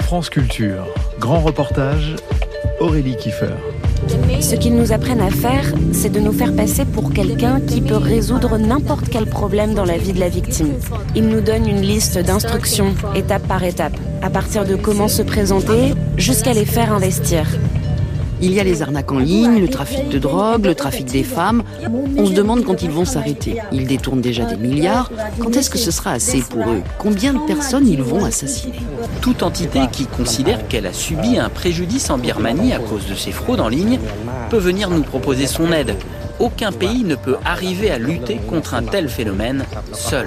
France Culture, grand reportage, Aurélie Kiefer. Ce qu'ils nous apprennent à faire, c'est de nous faire passer pour quelqu'un qui peut résoudre n'importe quel problème dans la vie de la victime. Ils nous donnent une liste d'instructions, étape par étape, à partir de comment se présenter jusqu'à les faire investir. Il y a les arnaques en ligne, le trafic de drogue, le trafic des femmes. On se demande quand ils vont s'arrêter. Ils détournent déjà des milliards. Quand est-ce que ce sera assez pour eux ? Combien de personnes ils vont assassiner ? Toute entité qui considère qu'elle a subi un préjudice en Birmanie à cause de ces fraudes en ligne peut venir nous proposer son aide. Aucun pays ne peut arriver à lutter contre un tel phénomène seul.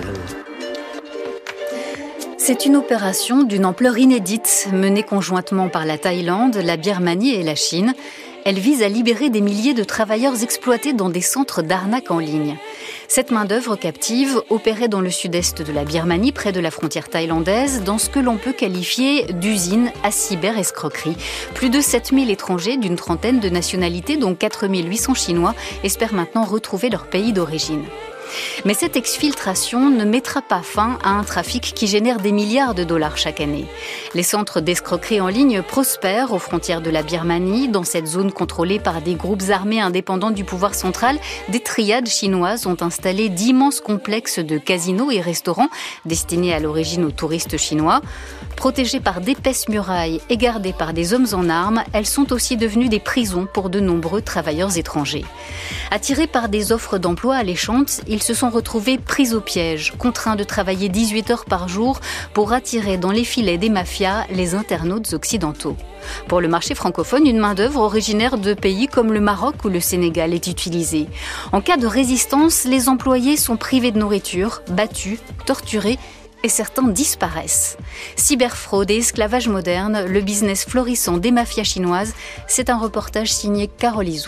C'est une opération d'une ampleur inédite, menée conjointement par la Thaïlande, la Birmanie et la Chine. Elle vise à libérer des milliers de travailleurs exploités dans des centres d'arnaque en ligne. Cette main-d'œuvre captive opérait dans le sud-est de la Birmanie, près de la frontière thaïlandaise, dans ce que l'on peut qualifier d'usine à cyber-escroquerie. Plus de 7000 étrangers d'une trentaine de nationalités, dont 4800 Chinois, espèrent maintenant retrouver leur pays d'origine. Mais cette exfiltration ne mettra pas fin à un trafic qui génère des milliards de dollars chaque année. Les centres d'escroquerie en ligne prospèrent aux frontières de la Birmanie. Dans cette zone contrôlée par des groupes armés indépendants du pouvoir central, des triades chinoises ont installé d'immenses complexes de casinos et restaurants destinés à l'origine aux touristes chinois. Protégées par d'épaisses murailles et gardées par des hommes en armes, elles sont aussi devenues des prisons pour de nombreux travailleurs étrangers. Attirés par des offres d'emploi alléchantes, ils se sont retrouvés pris au piège, contraints de travailler 18 heures par jour pour attirer dans les filets des mafias les internautes occidentaux. Pour le marché francophone, une main-d'œuvre originaire de pays comme le Maroc ou le Sénégal est utilisée. En cas de résistance, les employés sont privés de nourriture, battus, torturés et certains disparaissent. Cyberfraude et esclavage moderne, le business florissant des mafias chinoises, c'est un reportage signé Carole Izou.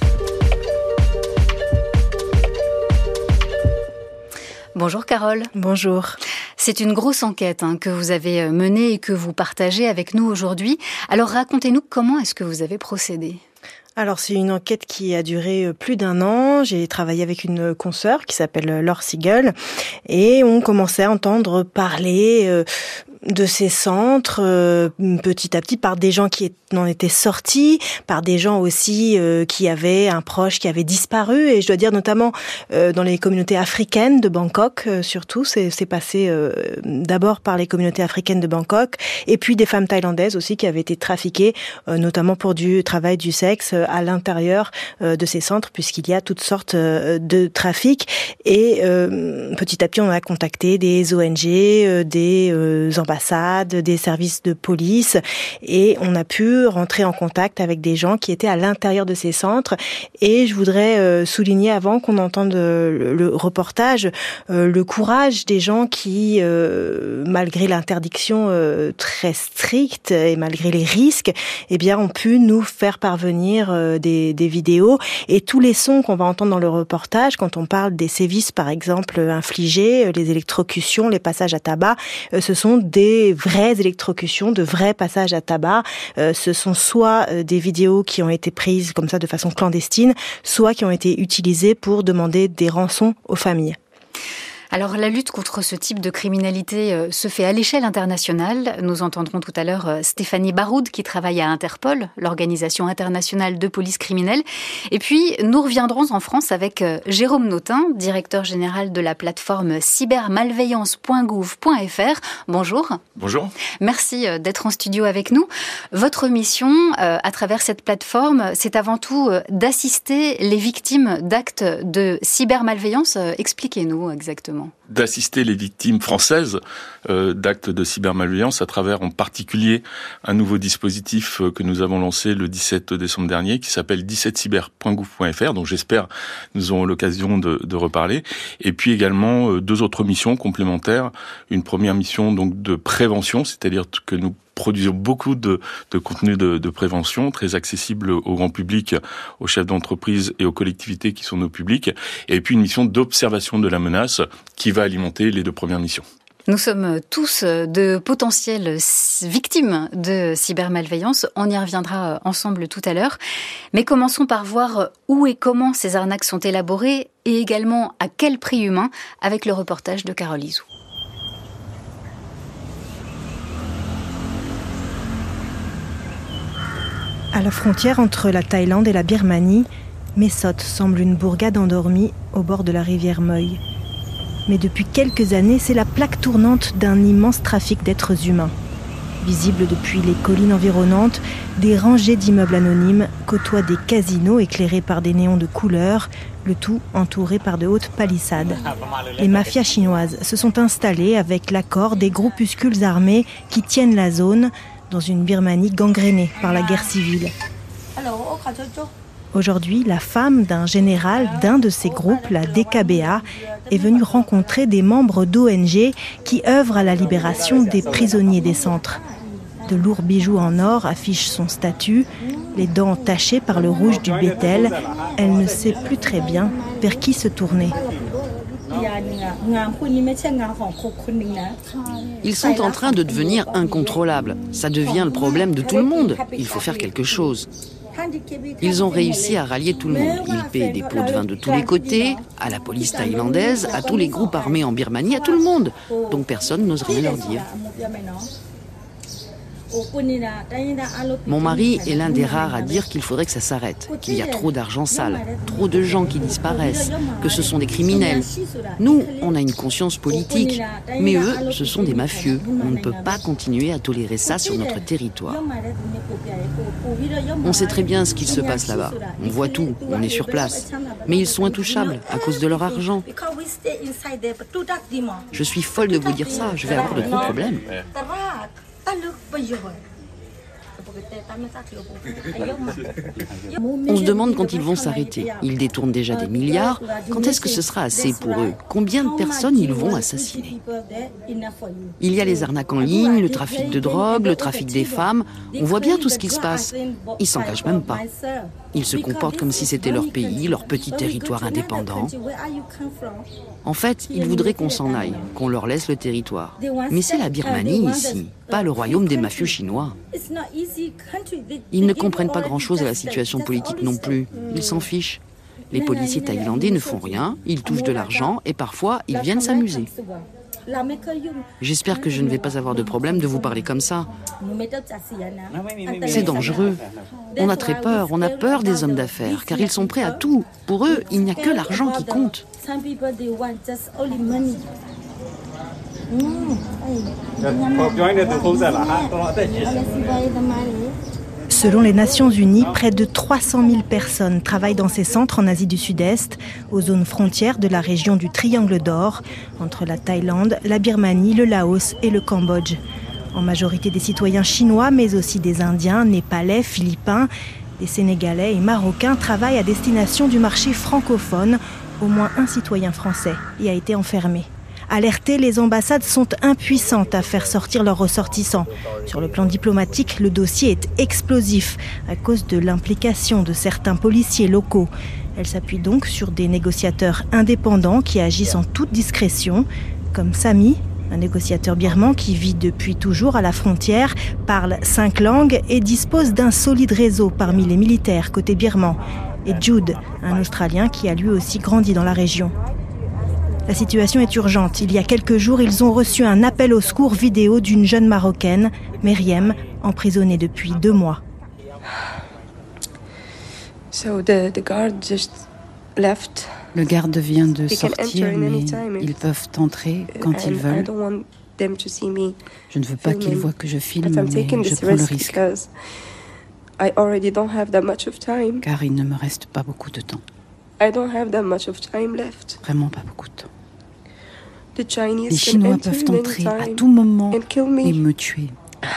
Bonjour Carole. Bonjour. C'est une grosse enquête que vous avez menée et que vous partagez avec nous aujourd'hui. Alors racontez-nous comment est-ce que vous avez procédé ? Alors c'est une enquête qui a duré plus d'1 an. J'ai travaillé avec une consoeur qui s'appelle Laure Siegel et on commençait à entendre parler de ces centres petit à petit par des gens qui en étaient sortis, par des gens aussi qui avaient un proche qui avait disparu, et je dois dire notamment dans les communautés africaines de Bangkok, surtout c'est passé d'abord par les communautés africaines de Bangkok, et puis des femmes thaïlandaises aussi qui avaient été trafiquées notamment pour du travail du sexe à l'intérieur de ces centres, puisqu'il y a toutes sortes de trafics, et petit à petit on a contacté des ONG, des ambassades, des services de police, et on a pu rentrer en contact avec des gens qui étaient à l'intérieur de ces centres. Et je voudrais souligner, avant qu'on entende le reportage, le courage des gens qui, malgré l'interdiction très stricte et malgré les risques, eh bien, ont pu nous faire parvenir des vidéos. Et tous les sons qu'on va entendre dans le reportage, quand on parle des sévices, par exemple, infligés, les électrocutions, les passages à tabac, ce sont des vraies électrocutions, de vrais passages à tabac. Ce sont soit des vidéos qui ont été prises comme ça de façon clandestine, soit qui ont été utilisées pour demander des rançons aux familles. Alors la lutte contre ce type de criminalité se fait à l'échelle internationale. Nous entendrons tout à l'heure Stéphanie Baroud qui travaille à Interpol, l'organisation internationale de police criminelle. Et puis nous reviendrons en France avec Jérôme Notin, directeur général de la plateforme cybermalveillance.gouv.fr. Bonjour. Bonjour. Merci d'être en studio avec nous. Votre mission à travers cette plateforme, c'est avant tout d'assister les victimes d'actes de cybermalveillance. Expliquez-nous exactement. D'assister les victimes françaises d'actes de cybermalveillance à travers en particulier un nouveau dispositif que nous avons lancé le 17 décembre dernier qui s'appelle 17cyber.gouv.fr, dont j'espère nous aurons l'occasion de reparler. Et puis également 2 autres missions complémentaires. Une première mission donc de prévention, c'est-à-dire que nous produisons beaucoup de contenu de prévention, très accessible au grand public, aux chefs d'entreprise et aux collectivités qui sont nos publics. Et puis une mission d'observation de la menace qui va alimenter les 2 premières missions. Nous sommes tous de potentielles victimes de cybermalveillance. On y reviendra ensemble tout à l'heure. Mais commençons par voir où et comment ces arnaques sont élaborées et également à quel prix humain avec le reportage de Carole Izou. À la frontière entre la Thaïlande et la Birmanie, Mae Sot semble une bourgade endormie au bord de la rivière Moi. Mais depuis quelques années, c'est la plaque tournante d'un immense trafic d'êtres humains. Visible depuis les collines environnantes, des rangées d'immeubles anonymes côtoient des casinos éclairés par des néons de couleur, le tout entouré par de hautes palissades. Les mafias chinoises se sont installées avec l'accord des groupuscules armés qui tiennent la zone dans une Birmanie gangrénée par la guerre civile. Aujourd'hui, la femme d'un général d'un de ces groupes, la DKBA, est venue rencontrer des membres d'ONG qui œuvrent à la libération des prisonniers des centres. De lourds bijoux en or affichent son statut, les dents tachées par le rouge du bétel. Elle ne sait plus très bien vers qui se tourner. Ils sont en train de devenir incontrôlables. Ça devient le problème de tout le monde. Il faut faire quelque chose. Ils ont réussi à rallier tout le monde. Ils paient des pots de vin de tous les côtés, à la police thaïlandaise, à tous les groupes armés en Birmanie, à tout le monde. Donc personne n'ose rien leur dire. Mon mari est l'un des rares à dire qu'il faudrait que ça s'arrête, qu'il y a trop d'argent sale, trop de gens qui disparaissent, que ce sont des criminels. Nous, on a une conscience politique, mais eux, ce sont des mafieux. On ne peut pas continuer à tolérer ça sur notre territoire. On sait très bien ce qu'il se passe là-bas. On voit tout, on est sur place. Mais ils sont intouchables à cause de leur argent. Je suis folle de vous dire ça, je vais avoir de gros problèmes. On se demande quand ils vont s'arrêter. Ils détournent déjà des milliards. Quand est-ce que ce sera assez pour eux? Combien de personnes ils vont assassiner? Il y a les arnaques en ligne, le trafic de drogue, le trafic des femmes. On voit bien tout ce qui se passe. Ils s'en cachent même pas. Ils se comportent comme si c'était leur pays, leur petit territoire indépendant. En fait, ils voudraient qu'on s'en aille, qu'on leur laisse le territoire. Mais c'est la Birmanie ici, pas le royaume des mafieux chinois. Ils ne comprennent pas grand-chose à la situation politique non plus. Ils s'en fichent. Les policiers thaïlandais ne font rien, ils touchent de l'argent et parfois ils viennent s'amuser. J'espère que je ne vais pas avoir de problème de vous parler comme ça. C'est dangereux. On a très peur, on a peur des hommes d'affaires, car ils sont prêts à tout. Pour eux, il n'y a que l'argent qui compte. Selon les Nations Unies, près de 300 000 personnes travaillent dans ces centres en Asie du Sud-Est, aux zones frontières de la région du Triangle d'Or, entre la Thaïlande, la Birmanie, le Laos et le Cambodge. En majorité des citoyens chinois, mais aussi des Indiens, Népalais, Philippins, des Sénégalais et Marocains travaillent à destination du marché francophone. Au moins un citoyen français y a été enfermé. Alertées, les ambassades sont impuissantes à faire sortir leurs ressortissants. Sur le plan diplomatique, le dossier est explosif à cause de l'implication de certains policiers locaux. Elle s'appuie donc sur des négociateurs indépendants qui agissent en toute discrétion, comme Sami, un négociateur birman qui vit depuis toujours à la frontière, parle 5 langues et dispose d'un solide réseau parmi les militaires côté birman. Et Jude, un Australien qui a lui aussi grandi dans la région. La situation est urgente. Il y a quelques jours, ils ont reçu un appel au secours vidéo d'une jeune Marocaine, Myriam, emprisonnée depuis 2 mois. Le garde vient de sortir, mais ils peuvent entrer quand ils veulent. Je ne veux pas qu'ils voient que je filme, mais je prends le risque. Car il ne me reste pas beaucoup de temps. Vraiment pas beaucoup de temps. Les Chinois peuvent entrer à tout moment et me tuer.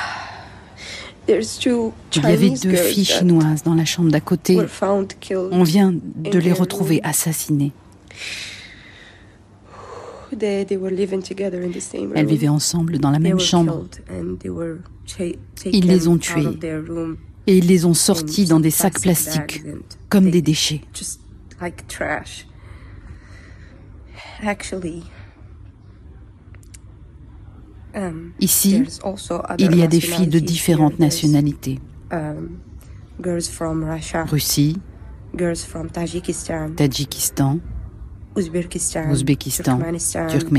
Il y avait 2 filles chinoises dans la chambre d'à côté. On vient de les retrouver assassinées. Elles vivaient ensemble dans la même chambre. Ils les ont tuées et ils les ont sorties dans des sacs plastiques, comme des déchets. Ici, il y a des filles de différentes nationalités. Russie, Tadjikistan, Ouzbékistan,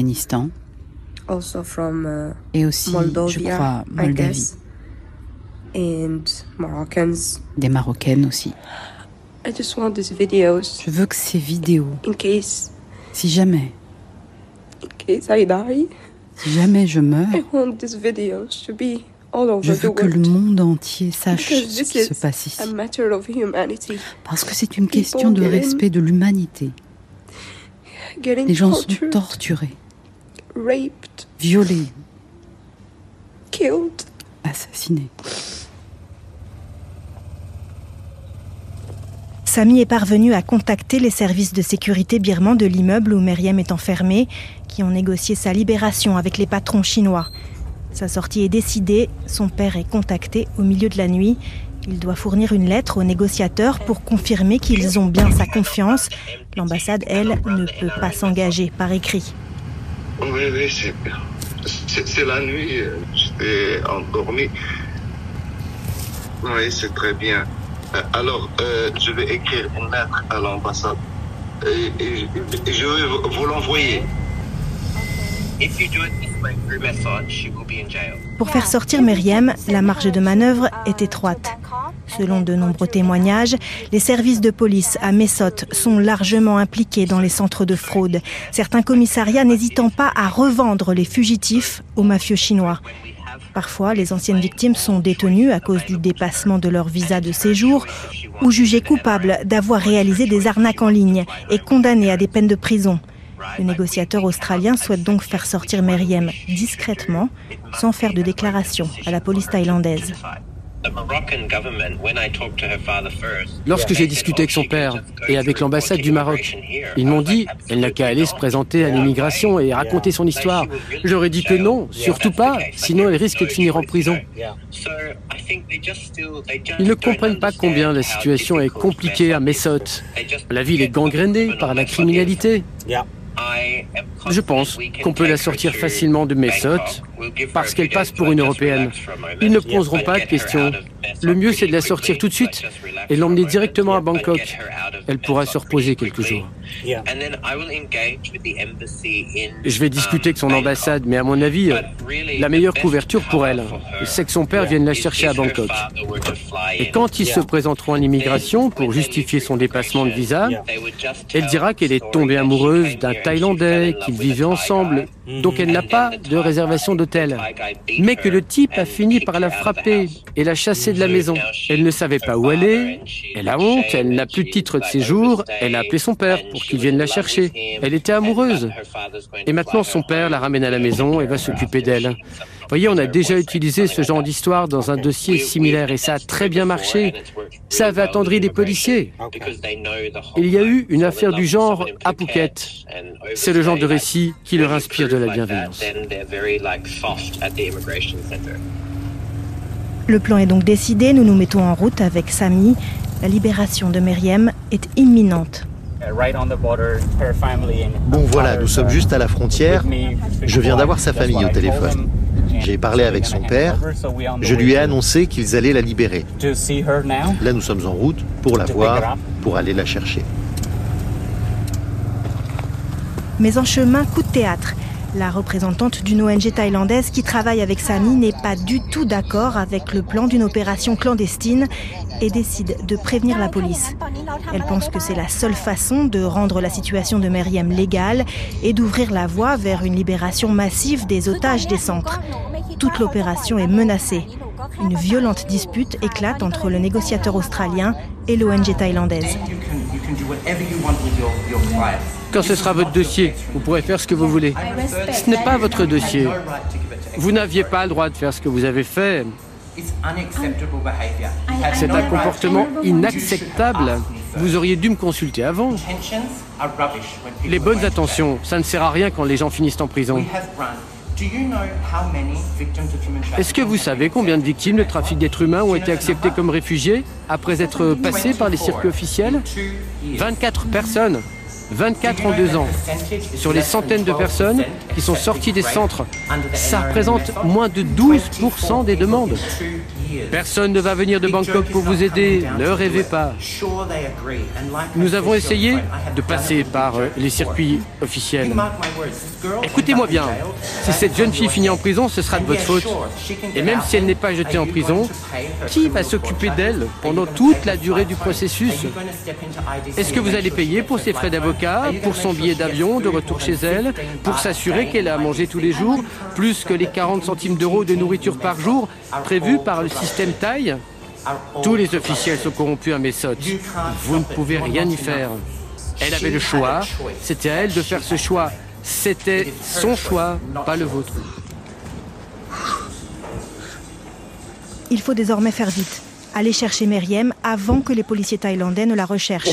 Turkménistan et aussi, je crois, Moldavie. Des Marocaines aussi. Je veux que ces vidéos, si jamais je meurs, je veux que le monde entier sache ce qui se passe ici. Parce que c'est une question de respect de l'humanité. Les gens sont torturés, violés, assassinés. Samy est parvenu à contacter les services de sécurité birmans de l'immeuble où Meryem est enfermée, qui ont négocié sa libération avec les patrons chinois. Sa sortie est décidée, son père est contacté au milieu de la nuit. Il doit fournir une lettre aux négociateurs pour confirmer qu'ils ont bien sa confiance. L'ambassade, elle, ne peut pas s'engager par écrit. Oui, c'est la nuit, j'étais endormi. Oui, c'est très bien. Alors, je vais écrire une lettre à l'ambassade et je vais vous l'envoyer. Pour faire sortir Meryem, la marge de manœuvre est étroite. Selon de nombreux témoignages, les services de police à Mae Sot sont largement impliqués dans les centres de fraude. Certains commissariats n'hésitant pas à revendre les fugitifs aux mafieux chinois. Parfois, les anciennes victimes sont détenues à cause du dépassement de leur visa de séjour ou jugées coupables d'avoir réalisé des arnaques en ligne et condamnées à des peines de prison. Le négociateur australien souhaite donc faire sortir Meryem discrètement, sans faire de déclaration à la police thaïlandaise. Lorsque j'ai discuté avec son père et avec l'ambassade du Maroc, ils m'ont dit elle n'a qu'à aller se présenter à l'immigration et raconter son histoire. J'aurais dit que non, surtout pas, sinon elle risque de finir en prison. Ils ne comprennent pas combien la situation est compliquée à Mae Sot. La ville est gangrénée par la criminalité. Je pense qu'on peut la sortir facilement de Mae Sot parce qu'elle passe pour une Européenne. Ils ne poseront pas de questions. Le mieux, c'est de la sortir tout de suite et l'emmener directement à Bangkok. Elle pourra se reposer quelques jours. Je vais discuter avec son ambassade, mais à mon avis, la meilleure couverture pour elle, c'est que son père vienne la chercher à Bangkok. Et quand ils se présenteront à l'immigration pour justifier son dépassement de visa, elle dira qu'elle est tombée amoureuse d'un Thaïlandais, qu'ils vivaient ensemble, donc elle n'a pas de réservation d'hôtel. Mais que le type a fini par la frapper et la chasser de la maison. Elle ne savait pas où aller, elle a honte, elle n'a plus de titre de séjour, elle a appelé son père pour qu'il vienne la chercher. Elle était amoureuse. Et maintenant son père la ramène à la maison et va s'occuper d'elle. Vous voyez, on a déjà utilisé ce genre d'histoire dans un dossier similaire et ça a très bien marché. Ça avait attendri les policiers. Il y a eu une affaire du genre à Phuket. C'est le genre de récit qui leur inspire de la bienveillance. Le plan est donc décidé, nous nous mettons en route avec Samy. La libération de Meryem est imminente. Bon voilà, nous sommes juste à la frontière. Je viens d'avoir sa famille au téléphone. J'ai parlé avec son père. Je lui ai annoncé qu'ils allaient la libérer. Là, nous sommes en route pour la voir, pour aller la chercher. Mais en chemin, coup de théâtre. La représentante d'une ONG thaïlandaise qui travaille avec Samy n'est pas du tout d'accord avec le plan d'une opération clandestine et décide de prévenir la police. Elle pense que c'est la seule façon de rendre la situation de Meryem légale et d'ouvrir la voie vers une libération massive des otages des centres. Toute l'opération est menacée. Une violente dispute éclate entre le négociateur australien et l'ONG thaïlandaise. Quand ce sera votre dossier, vous pourrez faire ce que vous voulez. Ce n'est pas votre dossier. Vous n'aviez pas le droit de faire ce que vous avez fait. C'est un comportement inacceptable. Vous auriez dû me consulter avant. Les bonnes intentions, ça ne sert à rien quand les gens finissent en prison. Est-ce que vous savez combien de victimes de trafic d'êtres humains ont été acceptées comme réfugiés après être passées par les circuits officiels ? 24 personnes. 24 en 2 ans. Sur les centaines de personnes qui sont sorties des centres, ça représente moins de 12% des demandes. Personne ne va venir de Bangkok pour vous aider, ne rêvez pas. Nous avons essayé de passer par les circuits officiels. Écoutez-moi bien, si cette jeune fille finit en prison, ce sera de votre faute. Et même si elle n'est pas jetée en prison, qui va s'occuper d'elle pendant toute la durée du processus? Est-ce que vous allez payer pour ses frais d'avocat, pour son billet d'avion de retour chez elle, pour s'assurer qu'elle a à manger tous les jours, plus que les 40 centimes d'euros de nourriture par jour prévus par le système Thaï? Tous les officiels sont corrompus à Mae Sot. Vous ne pouvez rien y faire. Elle avait le choix, c'était à elle de faire ce choix. C'était son choix, pas le vôtre. Il faut désormais faire vite. Aller chercher Meriem avant que les policiers thaïlandais ne la recherchent.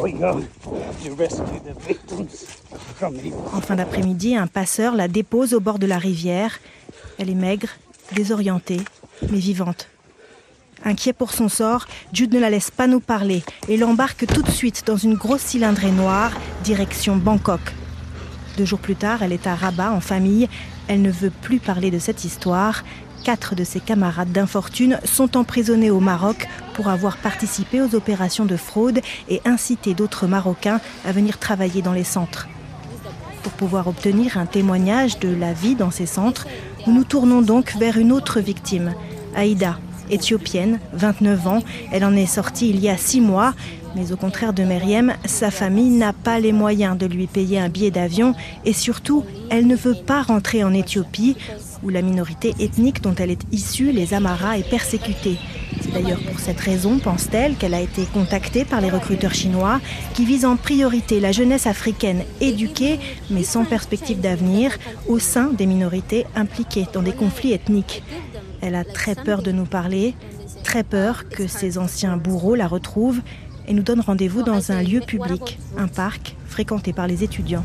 En fin d'après-midi, un passeur la dépose au bord de la rivière. Elle est maigre, désorientée, mais vivante. Inquiet pour son sort, Jude ne la laisse pas nous parler et l'embarque tout de suite dans une grosse cylindrée noire, direction Bangkok. 2 jours plus tard, elle est à Rabat en famille. Elle ne veut plus parler de cette histoire. 4 de ses camarades d'infortune sont emprisonnés au Maroc pour avoir participé aux opérations de fraude et incité d'autres Marocains à venir travailler dans les centres. Pour pouvoir obtenir un témoignage de la vie dans ces centres, nous nous tournons donc vers une autre victime, Aïda, éthiopienne, 29 ans. Elle en est sortie il y a 6 mois. Mais au contraire de Meriem, sa famille n'a pas les moyens de lui payer un billet d'avion et surtout, elle ne veut pas rentrer en Éthiopie où la minorité ethnique dont elle est issue, les Amharas, est persécutée. C'est d'ailleurs pour cette raison, pense-t-elle, qu'elle a été contactée par les recruteurs chinois qui visent en priorité la jeunesse africaine éduquée mais sans perspective d'avenir au sein des minorités impliquées dans des conflits ethniques. Elle a très peur de nous parler, très peur que ses anciens bourreaux la retrouvent et nous donne rendez-vous dans un lieu public, un parc fréquenté par les étudiants.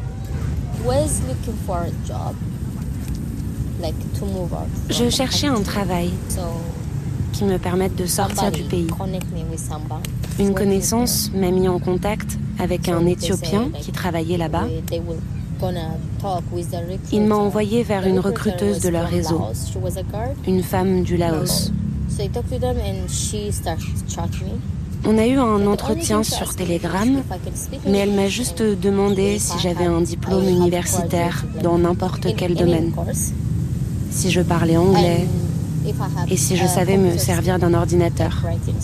Je cherchais un travail qui me permette de sortir du pays. Une connaissance m'a mis en contact avec un Éthiopien qui travaillait là-bas. Il m'a envoyé vers une recruteuse de leur réseau, une femme du Laos. On a eu un entretien sur Telegram, mais elle m'a juste demandé si j'avais un diplôme universitaire dans n'importe quel domaine, si je parlais anglais et si je savais me servir d'un ordinateur.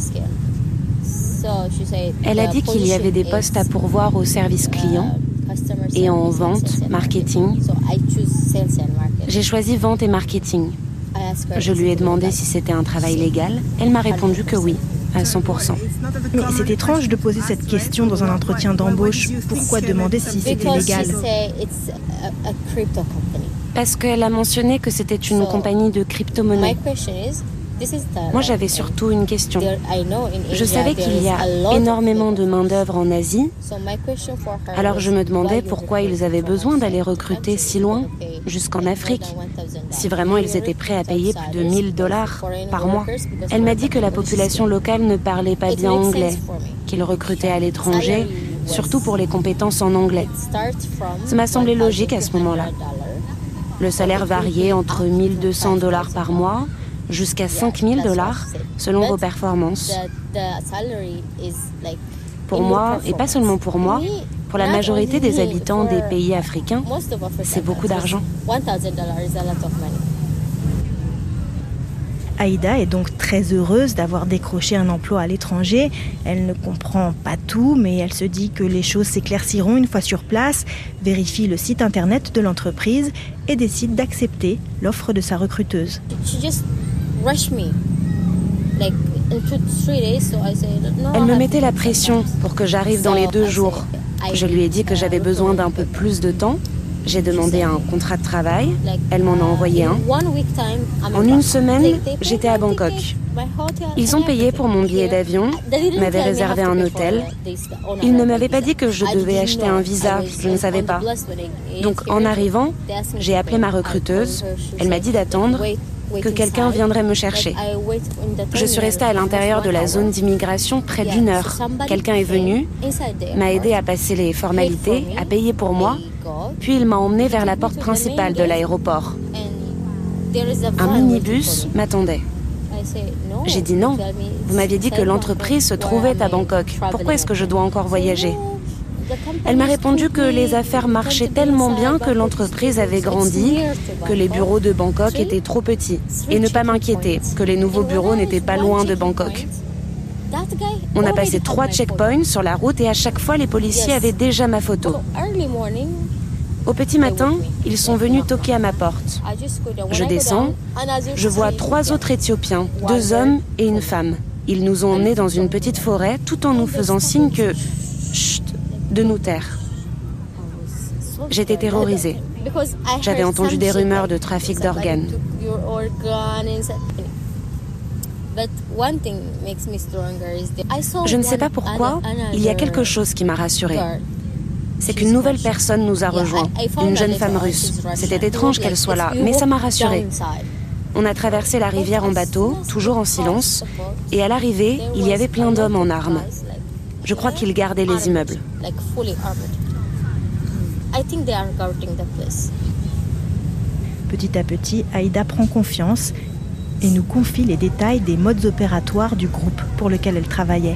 Elle a dit qu'il y avait des postes à pourvoir au service client et en vente, marketing. J'ai choisi vente et marketing. Je lui ai demandé si c'était un travail légal. Elle m'a répondu que oui, à 100%. Mais c'est étrange de poser cette question dans un entretien d'embauche. Pourquoi demander si c'était légal? Parce qu'elle a mentionné que c'était une compagnie de crypto-monnaie. Moi, j'avais surtout une question. Je savais qu'il y a énormément de main-d'œuvre en Asie, alors je me demandais pourquoi ils avaient besoin d'aller recruter si loin, jusqu'en Afrique, si vraiment ils étaient prêts à payer plus de $1000 par mois. Elle m'a dit que la population locale ne parlait pas bien anglais, qu'ils recrutaient à l'étranger, surtout pour les compétences en anglais. Ça m'a semblé logique à ce moment-là. Le salaire variait entre $1200 par mois jusqu'à $5000 selon vos performances. Pour moi, et pas seulement pour moi, pour la majorité des habitants des pays africains, c'est beaucoup d'argent. Aïda est donc très heureuse d'avoir décroché un emploi à l'étranger. Elle ne comprend pas tout, mais elle se dit que les choses s'éclairciront une fois sur place, vérifie le site internet de l'entreprise et décide d'accepter l'offre de sa recruteuse. Elle me mettait la pression pour que j'arrive dans les 2 jours. Je lui ai dit que j'avais besoin d'un peu plus de temps. J'ai demandé un contrat de travail. Elle m'en a envoyé un. En 1 semaine, j'étais à Bangkok. Ils ont payé pour mon billet d'avion, m'avaient réservé un hôtel. Ils ne m'avaient pas dit que je devais acheter un visa, je ne savais pas. Donc en arrivant, j'ai appelé ma recruteuse. Elle m'a dit d'attendre que quelqu'un viendrait me chercher. Je suis restée à l'intérieur de la zone d'immigration près d'1 heure. Quelqu'un est venu, m'a aidé à passer les formalités, a payé pour moi, puis il m'a emmenée vers la porte principale de l'aéroport. Un minibus m'attendait. J'ai dit non. Vous m'aviez dit que l'entreprise se trouvait à Bangkok. Pourquoi est-ce que je dois encore voyager ? Elle m'a répondu que les affaires marchaient tellement bien que l'entreprise avait grandi, que les bureaux de Bangkok étaient trop petits, et ne pas m'inquiéter, que les nouveaux bureaux n'étaient pas loin de Bangkok. On a passé 3 checkpoints sur la route et à chaque fois les policiers avaient déjà ma photo. Au petit matin, ils sont venus toquer à ma porte. Je descends, je vois 3 autres Éthiopiens, 2 hommes et une femme. Ils nous ont emmenés dans une petite forêt tout en nous faisant signe que... Chut, de nous taire. J'étais terrorisée. J'avais entendu des rumeurs de trafic d'organes. Je ne sais pas pourquoi, il y a quelque chose qui m'a rassurée. C'est qu'une nouvelle personne nous a rejoints, une jeune femme russe. C'était étrange qu'elle soit là, mais ça m'a rassurée. On a traversé la rivière en bateau, toujours en silence, et à l'arrivée, il y avait plein d'hommes en armes. Je crois qu'ils gardaient les immeubles. Petit à petit, Aïda prend confiance et nous confie les détails des modes opératoires du groupe pour lequel elle travaillait.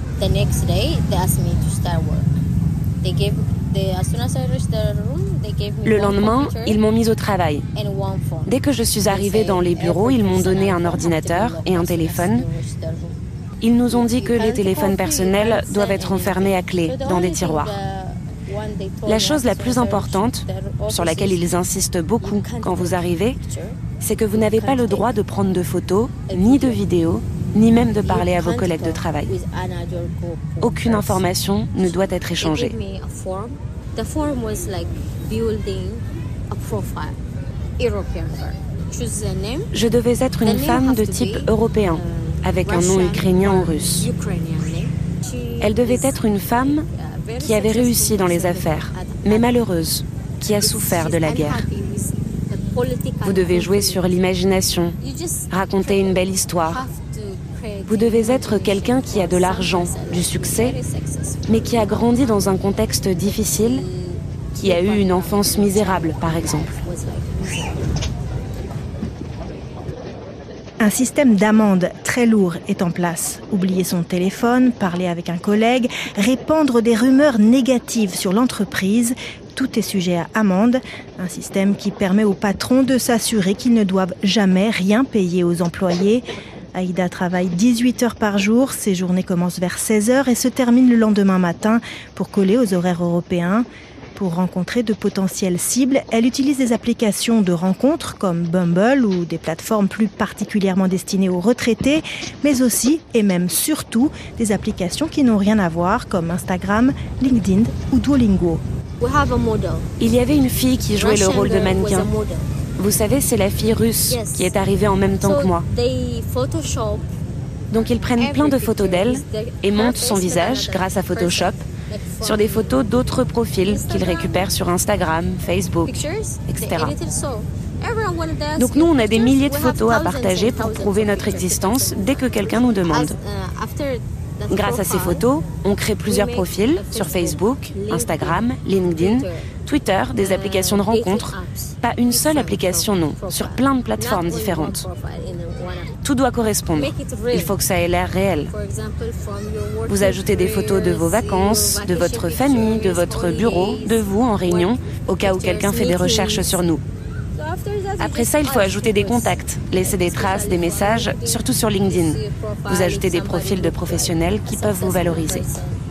Le lendemain, ils m'ont mise au travail. Dès que je suis arrivée dans les bureaux, ils m'ont donné un ordinateur et un téléphone. Ils nous ont dit que les téléphones personnels doivent être enfermés à clé dans des tiroirs. La chose la plus importante, sur laquelle ils insistent beaucoup quand vous arrivez, c'est que vous n'avez pas le droit de prendre de photos, ni de vidéos, ni même de parler à vos collègues de travail. Aucune information ne doit être échangée. Je devais être une femme de type européen, avec un nom ukrainien ou russe. Elle devait être une femme qui avait réussi dans les affaires, mais malheureuse, qui a souffert de la guerre. Vous devez jouer sur l'imagination, raconter une belle histoire. Vous devez être quelqu'un qui a de l'argent, du succès, mais qui a grandi dans un contexte difficile, qui a eu une enfance misérable, par exemple. Un système d'amende très lourd est en place. Oublier son téléphone, parler avec un collègue, répandre des rumeurs négatives sur l'entreprise, tout est sujet à amende. Un système qui permet aux patrons de s'assurer qu'ils ne doivent jamais rien payer aux employés. Aïda travaille 18 heures par jour. Ses journées commencent vers 16 heures et se terminent le lendemain matin pour coller aux horaires européens. Pour rencontrer de potentielles cibles, elle utilise des applications de rencontres comme Bumble ou des plateformes plus particulièrement destinées aux retraités, mais aussi, et même surtout, des applications qui n'ont rien à voir comme Instagram, LinkedIn ou Duolingo. Il y avait une fille qui jouait le rôle de mannequin. Vous savez, c'est la fille russe qui est arrivée en même temps que moi. Donc ils prennent plein de photos d'elle et montent son visage grâce à Photoshop sur des photos d'autres profils qu'ils récupèrent sur Instagram, Facebook, etc. Donc nous, on a des milliers de photos à partager pour prouver notre existence dès que quelqu'un nous demande. Grâce à ces photos, on crée plusieurs profils sur Facebook, Instagram, LinkedIn, Twitter, des applications de rencontres. Pas une seule application, non, sur plein de plateformes différentes. Tout doit correspondre. Il faut que ça ait l'air réel. Vous ajoutez des photos de vos vacances, de votre famille, de votre bureau, de vous en réunion, au cas où quelqu'un fait des recherches sur nous. Après ça, il faut ajouter des contacts, laisser des traces, des messages, surtout sur LinkedIn. Vous ajoutez des profils de professionnels qui peuvent vous valoriser.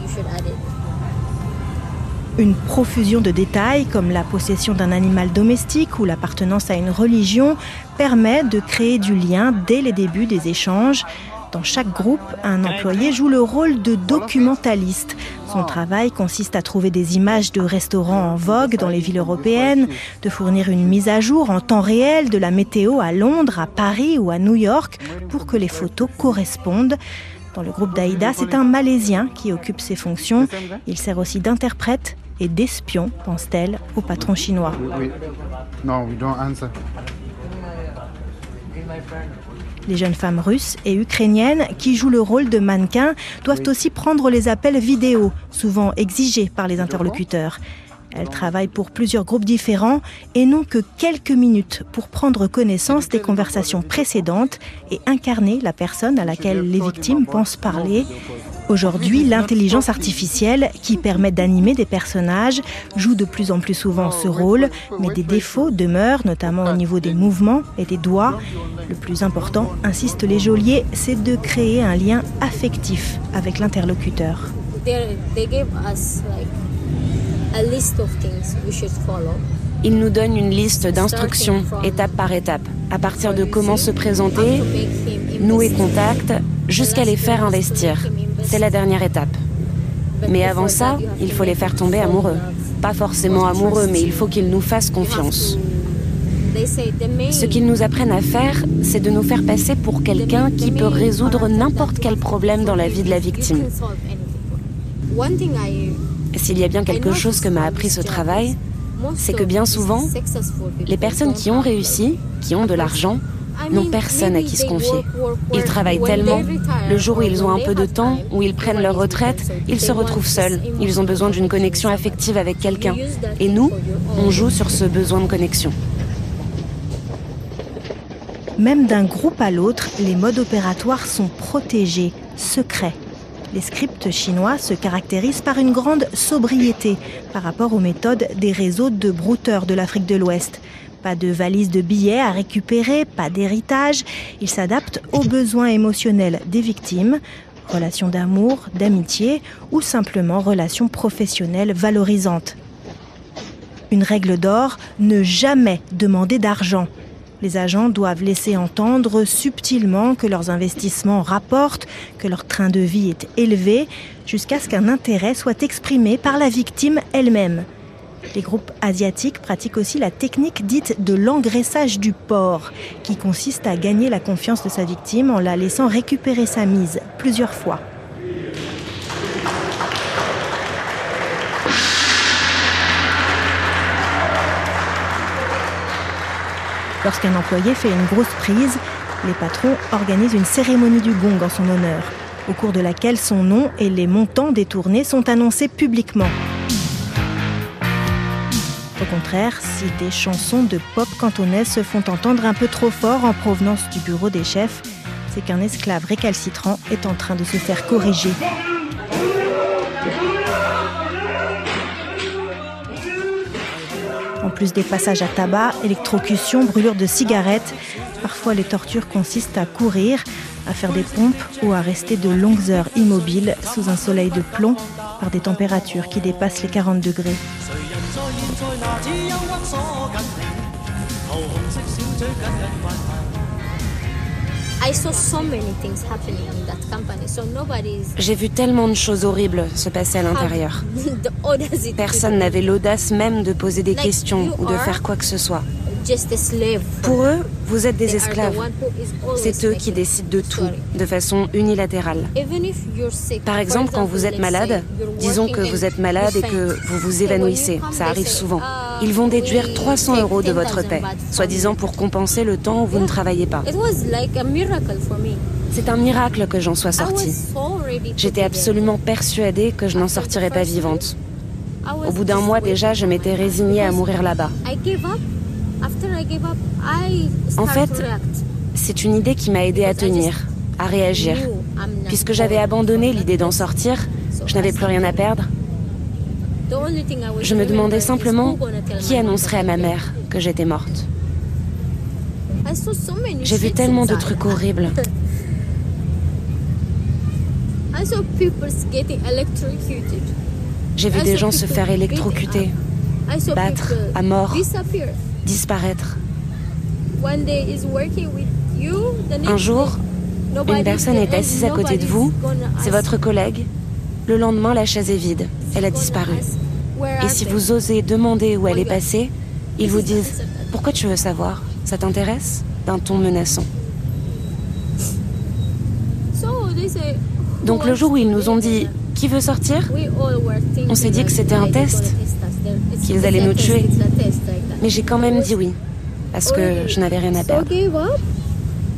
Une profusion de détails, comme la possession d'un animal domestique ou l'appartenance à une religion, permet de créer du lien dès les débuts des échanges. Dans chaque groupe, un employé joue le rôle de documentaliste. Son travail consiste à trouver des images de restaurants en vogue dans les villes européennes, de fournir une mise à jour en temps réel de la météo à Londres, à Paris ou à New York pour que les photos correspondent. Dans le groupe d'Aïda, c'est un Malaisien qui occupe ces fonctions. Il sert aussi d'interprète et d'espion, pense-t-elle, au patron chinois. Les jeunes femmes russes et ukrainiennes qui jouent le rôle de mannequins doivent aussi prendre les appels vidéo, souvent exigés par les interlocuteurs. Elles travaillent pour plusieurs groupes différents et n'ont que quelques minutes pour prendre connaissance des conversations précédentes et incarner la personne à laquelle les victimes pensent parler. Aujourd'hui, l'intelligence artificielle, qui permet d'animer des personnages, joue de plus en plus souvent ce rôle, mais des défauts demeurent, notamment au niveau des mouvements et des doigts. Le plus important, insistent les geôliers, c'est de créer un lien affectif avec l'interlocuteur. Ils nous donnent une liste d'instructions, étape par étape, à partir de comment se présenter, nouer contact, jusqu'à les faire investir. C'est la dernière étape. Mais avant ça, il faut les faire tomber amoureux. Pas forcément amoureux, mais il faut qu'ils nous fassent confiance. Ce qu'ils nous apprennent à faire, c'est de nous faire passer pour quelqu'un qui peut résoudre n'importe quel problème dans la vie de la victime. S'il y a bien quelque chose que m'a appris ce travail, c'est que bien souvent, les personnes qui ont réussi, qui ont de l'argent, n'ont personne à qui se confier. Ils travaillent tellement, le jour où ils ont un peu de temps, où ils prennent leur retraite, ils se retrouvent seuls. Ils ont besoin d'une connexion affective avec quelqu'un. Et nous, on joue sur ce besoin de connexion. Même d'un groupe à l'autre, les modes opératoires sont protégés, secrets. Les scripts chinois se caractérisent par une grande sobriété par rapport aux méthodes des réseaux de brouteurs de l'Afrique de l'Ouest. Pas de valise de billets à récupérer, pas d'héritage. Ils s'adaptent aux besoins émotionnels des victimes, relations d'amour, d'amitié ou simplement relations professionnelles valorisantes. Une règle d'or, ne jamais demander d'argent. Les agents doivent laisser entendre subtilement que leurs investissements rapportent, que leur train de vie est élevé, jusqu'à ce qu'un intérêt soit exprimé par la victime elle-même. Les groupes asiatiques pratiquent aussi la technique dite de l'engraissage du porc, qui consiste à gagner la confiance de sa victime en la laissant récupérer sa mise plusieurs fois. Lorsqu'un employé fait une grosse prise, les patrons organisent une cérémonie du gong en son honneur, au cours de laquelle son nom et les montants détournés sont annoncés publiquement. Au contraire, si des chansons de pop cantonaises se font entendre un peu trop fort en provenance du bureau des chefs, c'est qu'un esclave récalcitrant est en train de se faire corriger. En plus des passages à tabac, électrocution, brûlure de cigarettes, parfois les tortures consistent à courir, à faire des pompes ou à rester de longues heures immobiles sous un soleil de plomb par des températures qui dépassent les 40 degrés. J'ai vu tellement de choses horribles se passer à l'intérieur. Personne n'avait l'audace même de poser des questions ou de faire quoi que ce soit. Pour eux, vous êtes des esclaves. C'est eux qui décident de tout, de façon unilatérale. Par exemple, quand vous êtes malade, disons que vous êtes malade et que vous vous évanouissez, ça arrive souvent. Ils vont déduire 300 € de votre paie, soi-disant pour compenser le temps où vous ne travaillez pas. C'est un miracle que j'en sois sortie. J'étais absolument persuadée que je n'en sortirais pas vivante. Au bout d'un mois déjà, je m'étais résignée à mourir là-bas. En fait, c'est une idée qui m'a aidée à tenir, à réagir. Puisque j'avais abandonné l'idée d'en sortir, je n'avais plus rien à perdre. Je me demandais simplement qui annoncerait à ma mère que j'étais morte. J'ai vu tellement de trucs horribles. J'ai vu des gens se faire électrocuter, battre à mort, disparaître. Un jour, une personne est assise à côté de vous, c'est votre collègue. Le lendemain, la chaise est vide, elle a disparu. Et si vous osez demander où elle est passée, ils vous disent « Pourquoi tu veux savoir? Ça t'intéresse ?» d'un ton menaçant. Donc le jour où ils nous ont dit « Qui veut sortir ?», on s'est dit que c'était un test, qu'ils allaient nous tuer. Mais j'ai quand même dit oui, parce que je n'avais rien à perdre.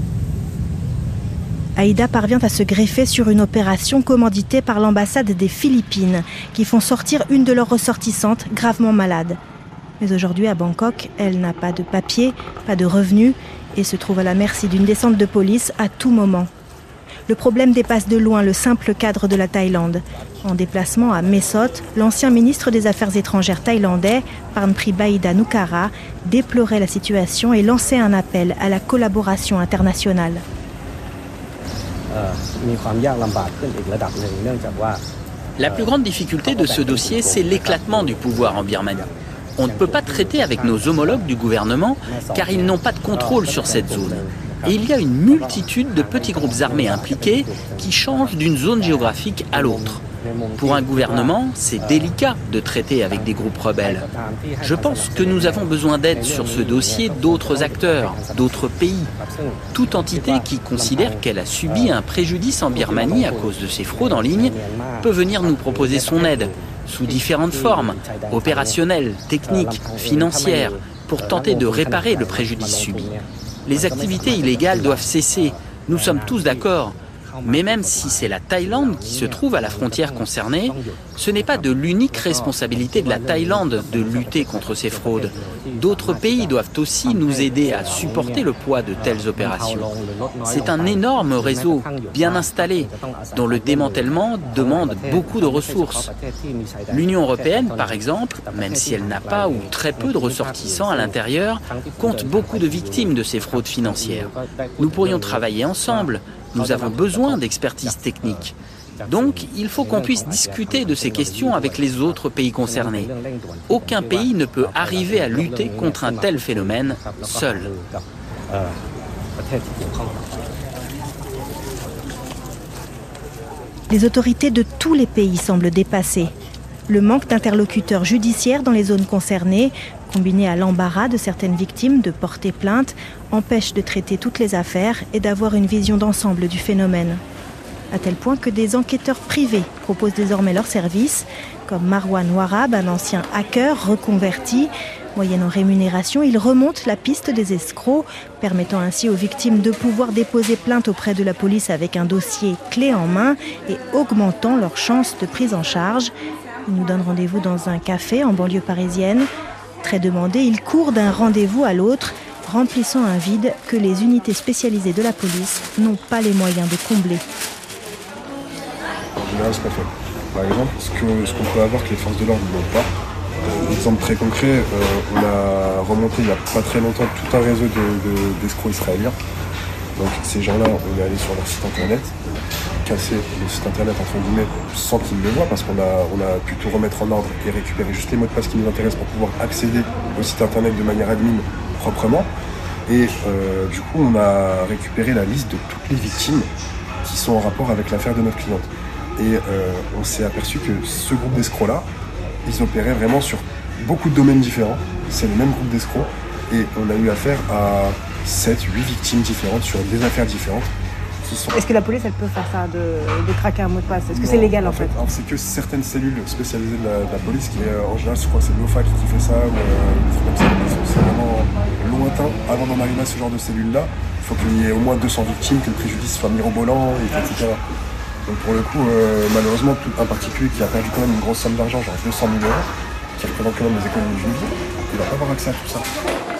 Aïda parvient à se greffer sur une opération commanditée par l'ambassade des Philippines, qui font sortir une de leurs ressortissantes gravement malade. Mais aujourd'hui, à Bangkok, elle n'a pas de papier, pas de revenus, et se trouve à la merci d'une descente de police à tout moment. Le problème dépasse de loin le simple cadre de la Thaïlande. En déplacement à Mae Sot, l'ancien ministre des Affaires étrangères thaïlandais, Parnpree Bahiddha-Nukara, déplorait la situation et lançait un appel à la collaboration internationale. La plus grande difficulté de ce dossier, c'est l'éclatement du pouvoir en Birmanie. On ne peut pas traiter avec nos homologues du gouvernement car ils n'ont pas de contrôle sur cette zone. Et il y a une multitude de petits groupes armés impliqués qui changent d'une zone géographique à l'autre. Pour un gouvernement, c'est délicat de traiter avec des groupes rebelles. Je pense que nous avons besoin d'aide sur ce dossier d'autres acteurs, d'autres pays. Toute entité qui considère qu'elle a subi un préjudice en Birmanie à cause de ces fraudes en ligne peut venir nous proposer son aide, sous différentes formes, opérationnelles, techniques, financières, pour tenter de réparer le préjudice subi. Les activités illégales doivent cesser, nous sommes tous d'accord. Mais même si c'est la Thaïlande qui se trouve à la frontière concernée, ce n'est pas de l'unique responsabilité de la Thaïlande de lutter contre ces fraudes. D'autres pays doivent aussi nous aider à supporter le poids de telles opérations. C'est un énorme réseau, bien installé, dont le démantèlement demande beaucoup de ressources. L'Union européenne, par exemple, même si elle n'a pas ou très peu de ressortissants à l'intérieur, compte beaucoup de victimes de ces fraudes financières. Nous pourrions travailler ensemble. Nous avons besoin d'expertise technique. Donc, il faut qu'on puisse discuter de ces questions avec les autres pays concernés. Aucun pays ne peut arriver à lutter contre un tel phénomène seul. Les autorités de tous les pays semblent dépassées. Le manque d'interlocuteurs judiciaires dans les zones concernées, combiné à l'embarras de certaines victimes de porter plainte, empêche de traiter toutes les affaires et d'avoir une vision d'ensemble du phénomène. À tel point que des enquêteurs privés proposent désormais leurs services, comme Marwan Warab, un ancien hacker reconverti. Moyennant rémunération, il remonte la piste des escrocs, permettant ainsi aux victimes de pouvoir déposer plainte auprès de la police avec un dossier clé en main et augmentant leurs chances de prise en charge. Il nous donne rendez-vous dans un café en banlieue parisienne. Très demandé, il court d'un rendez-vous à l'autre, remplissant un vide que les unités spécialisées de la police n'ont pas les moyens de combler. En général, c'est pas fait. Par exemple, ce qu'on peut avoir que les forces de l'ordre n'ont pas. Exemple très concret, on a remonté il n'y a pas très longtemps tout un réseau d'escrocs israéliens. Donc ces gens-là, on est allé sur leur site internet, casser le site internet entre guillemets sans qu'ils le voient, parce qu'on a pu tout remettre en ordre et récupérer juste les mots de passe qui nous intéressent pour pouvoir accéder au site internet de manière admin proprement. Et du coup, on a récupéré la liste de toutes les victimes qui sont en rapport avec l'affaire de notre cliente. Et on s'est aperçu que ce groupe d'escrocs-là, ils opéraient vraiment sur beaucoup de domaines différents. C'est le même groupe d'escrocs. Et on a eu affaire à 7-8 victimes différentes sur des affaires différentes. Est-ce que la police, elle peut faire ça, de craquer un mot de passe? Est-ce que c'est légal en fait? Alors c'est que certaines cellules spécialisées de la police, qui est en général, je crois que c'est l'OFAC qui fait ça, ou des trucs comme ça. C'est vraiment lointain. Avant d'en arriver à ce genre de cellules-là, il faut qu'il y ait au moins 200 victimes, que le préjudice soit mirobolant, etc. Donc pour le coup, malheureusement, un particulier qui a perdu quand même une grosse somme d'argent, genre 200 000 €, qui représente quand même des économies d'une vie, il va pas avoir accès à tout ça.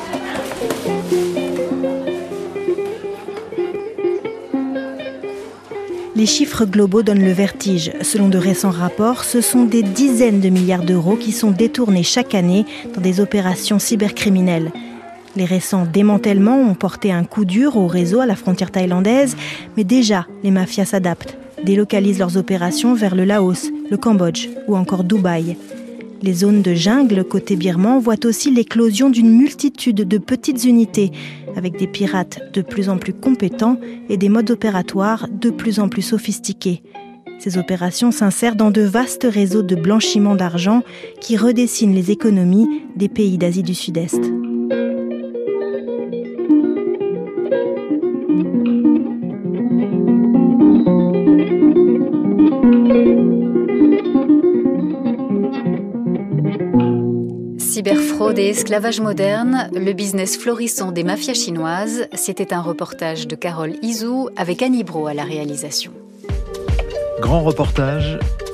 Les chiffres globaux donnent le vertige. Selon de récents rapports, ce sont des dizaines de milliards d'euros qui sont détournés chaque année dans des opérations cybercriminelles. Les récents démantèlements ont porté un coup dur au réseau à la frontière thaïlandaise, mais déjà, les mafias s'adaptent, délocalisent leurs opérations vers le Laos, le Cambodge ou encore Dubaï. Les zones de jungle côté birman voient aussi l'éclosion d'une multitude de petites unités, avec des pirates de plus en plus compétents et des modes opératoires de plus en plus sophistiqués. Ces opérations s'insèrent dans de vastes réseaux de blanchiment d'argent qui redessinent les économies des pays d'Asie du Sud-Est. Cyberfraude et esclavage moderne, le business florissant des mafias chinoises, c'était un reportage de Carole Izou avec Annie Brault à la réalisation. Grand reportage,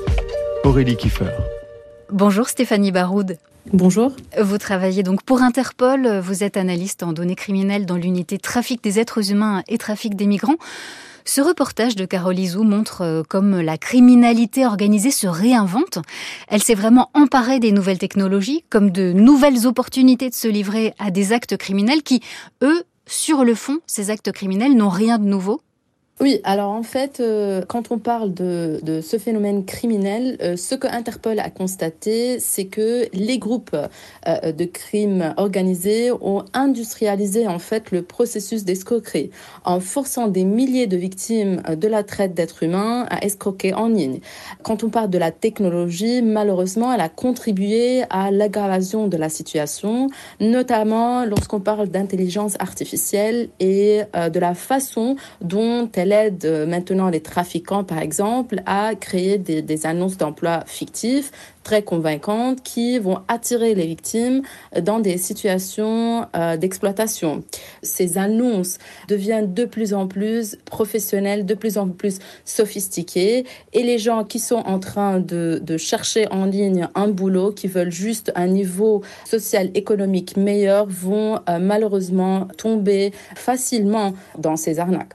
Aurélie Kiefer. Bonjour Stéphanie Baroud. Bonjour. Vous travaillez donc pour Interpol, vous êtes analyste en données criminelles dans l'unité trafic des êtres humains et trafic des migrants. Ce reportage de Carole Izou montre comme la criminalité organisée se réinvente. Elle s'est vraiment emparée des nouvelles technologies, comme de nouvelles opportunités de se livrer à des actes criminels qui, eux, sur le fond, ces actes criminels n'ont rien de nouveau. Oui, alors en fait, quand on parle de ce phénomène criminel, ce que Interpol a constaté, c'est que les groupes de crimes organisés ont industrialisé en fait le processus d'escroquerie en forçant des milliers de victimes de la traite d'êtres humains à escroquer en ligne. Quand on parle de la technologie, malheureusement, elle a contribué à l'aggravation de la situation, notamment lorsqu'on parle d'intelligence artificielle et de la façon dont elle aide maintenant les trafiquants, par exemple, à créer des annonces d'emploi fictifs très convaincantes qui vont attirer les victimes dans des situations d'exploitation. Ces annonces deviennent de plus en plus professionnelles, de plus en plus sophistiquées et les gens qui sont en train de chercher en ligne un boulot, qui veulent juste un niveau social, économique meilleur, vont malheureusement tomber facilement dans ces arnaques.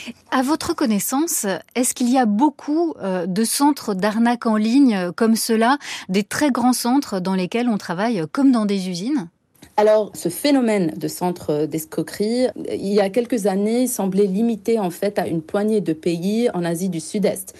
À votre connaissance, est-ce qu'il y a beaucoup de centres d'arnaque en ligne comme cela, des très grands centres dans lesquels on travaille comme dans des usines ? Alors, ce phénomène de centre d'escroquerie, il y a quelques années, semblait limité en fait à une poignée de pays en Asie du Sud-Est.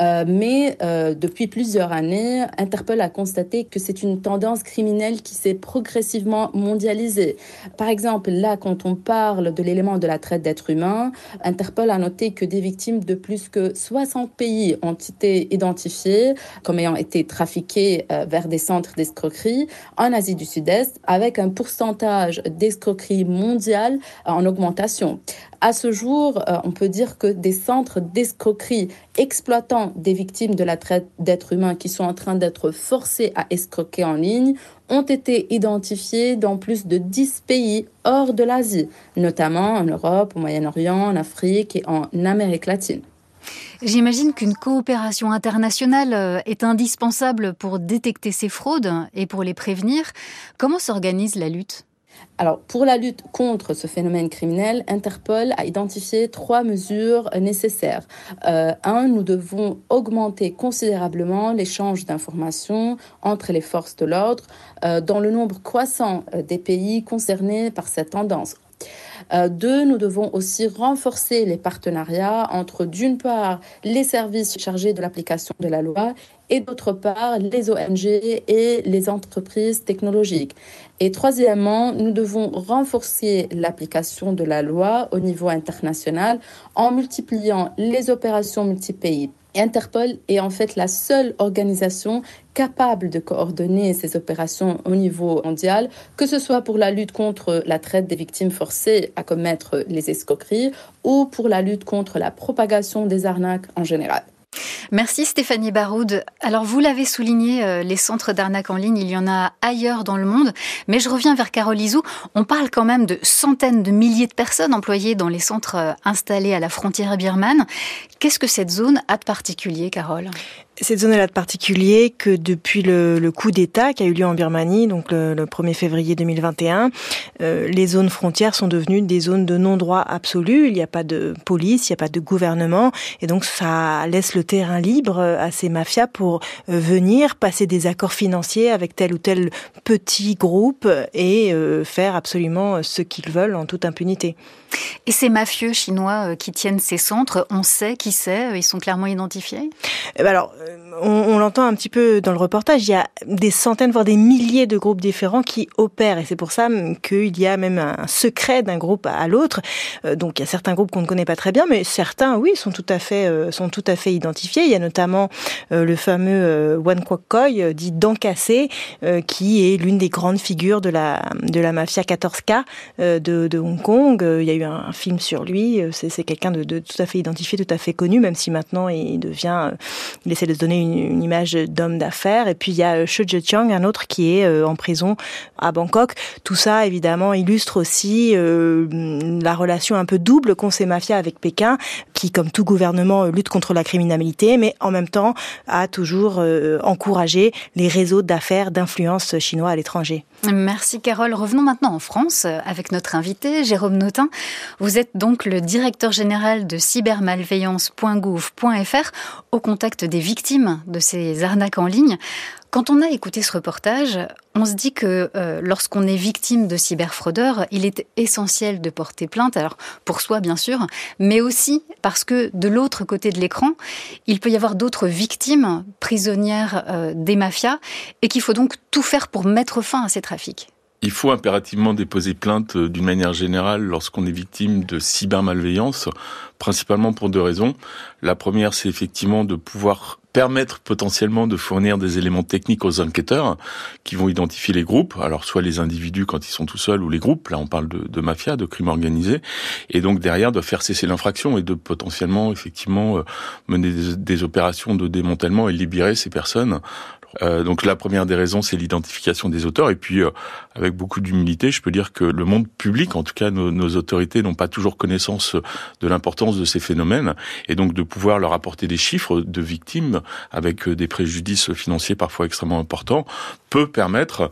Mais depuis plusieurs années, Interpol a constaté que c'est une tendance criminelle qui s'est progressivement mondialisée. Par exemple, là, quand on parle de l'élément de la traite d'êtres humains, Interpol a noté que des victimes de plus que 60 pays ont été identifiées comme ayant été trafiquées vers des centres d'escroquerie en Asie du Sud-Est, avec un pourcentage d'escroquerie mondiale en augmentation. À ce jour, on peut dire que des centres d'escroquerie exploitant des victimes de la traite d'êtres humains qui sont en train d'être forcés à escroquer en ligne ont été identifiés dans plus de 10 pays hors de l'Asie, notamment en Europe, au Moyen-Orient, en Afrique et en Amérique latine. J'imagine qu'une coopération internationale est indispensable pour détecter ces fraudes et pour les prévenir. Comment s'organise la lutte ? Alors, pour la lutte contre ce phénomène criminel, Interpol a identifié 3 mesures nécessaires. Nous devons augmenter considérablement l'échange d'informations entre les forces de l'ordre dans le nombre croissant des pays concernés par cette tendance. 2, nous devons aussi renforcer les partenariats entre, d'une part, les services chargés de l'application de la loi et d'autre part, les ONG et les entreprises technologiques. Et troisièmement, nous devons renforcer l'application de la loi au niveau international en multipliant les opérations multi-pays. Interpol est en fait la seule organisation capable de coordonner ces opérations au niveau mondial, que ce soit pour la lutte contre la traite des victimes forcées à commettre les escroqueries ou pour la lutte contre la propagation des arnaques en général. Merci Stéphanie Baroud. Alors vous l'avez souligné, les centres d'arnaque en ligne, il y en a ailleurs dans le monde, mais je reviens vers Carole Izou. On parle quand même de centaines de milliers de personnes employées dans les centres installés à la frontière birmane. Qu'est-ce que cette zone a de particulier, Carole ? Cette zone, elle a de particulier que depuis le coup d'État qui a eu lieu en Birmanie, donc le 1er février 2021, les zones frontières sont devenues des zones de non-droit absolu. Il n'y a pas de police, il n'y a pas de gouvernement, et donc ça laisse le terrain libre à ces mafias pour venir passer des accords financiers avec tel ou tel petit groupe et faire absolument ce qu'ils veulent en toute impunité. Et ces mafieux chinois qui tiennent ces centres, on sait qui c'est ? Ils sont clairement identifiés ? Alors, on l'entend un petit peu dans le reportage, il y a des centaines, voire des milliers de groupes différents qui opèrent. Et c'est pour ça qu'il y a même un secret d'un groupe à l'autre. Donc, il y a certains groupes qu'on ne connaît pas très bien, mais certains, oui, sont tout à fait identifiés. Il y a notamment le fameux Wan Kwok Koi, dit Dancassé, qui est l'une des grandes figures de la mafia 14K de Hong Kong. Il y a eu un film sur lui. C'est quelqu'un de tout à fait identifié, tout à fait connu, même si maintenant il essaie de se donner une image d'homme d'affaires. Et puis il y a Cho Jae-kyung, un autre qui est en prison à Bangkok. Tout ça, évidemment, illustre aussi la relation un peu double qu'ont ces mafias avec Pékin, qui, comme tout gouvernement, lutte contre la criminalité, mais en même temps a toujours encouragé les réseaux d'affaires, d'influence chinois à l'étranger. Merci Carole. Revenons maintenant en France avec notre invité, Jérôme Notin. Vous êtes donc le directeur général de cybermalveillance.gouv.fr au contact des victimes de ces arnaques en ligne. Quand on a écouté ce reportage, on se dit que lorsqu'on est victime de cyberfraudeurs, il est essentiel de porter plainte, alors pour soi bien sûr, mais aussi parce que de l'autre côté de l'écran, il peut y avoir d'autres victimes prisonnières des mafias et qu'il faut donc tout faire pour mettre fin à ces trafics. Il faut impérativement déposer plainte d'une manière générale lorsqu'on est victime de cybermalveillance, principalement pour 2 raisons. La première, c'est effectivement de pouvoir permettre potentiellement de fournir des éléments techniques aux enquêteurs qui vont identifier les groupes, alors soit les individus quand ils sont tout seuls ou les groupes, là on parle de mafia, de crime organisé, et donc derrière de faire cesser l'infraction et de potentiellement effectivement mener des opérations de démantèlement et libérer ces personnes. Donc la première des raisons, c'est l'identification des auteurs. Et puis, avec beaucoup d'humilité, je peux dire que le monde public, en tout cas nos autorités, n'ont pas toujours connaissance de l'importance de ces phénomènes. Et donc de pouvoir leur apporter des chiffres de victimes avec des préjudices financiers parfois extrêmement importants, peut permettre